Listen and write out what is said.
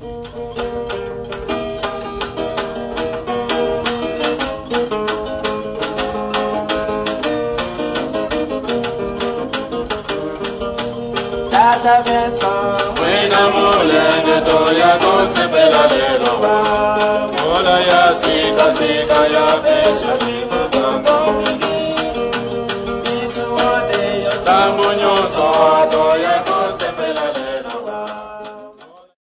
Tata Vincent, Wena mulenge toya kosepela lelo wa. Mola ya sika sika ya pesha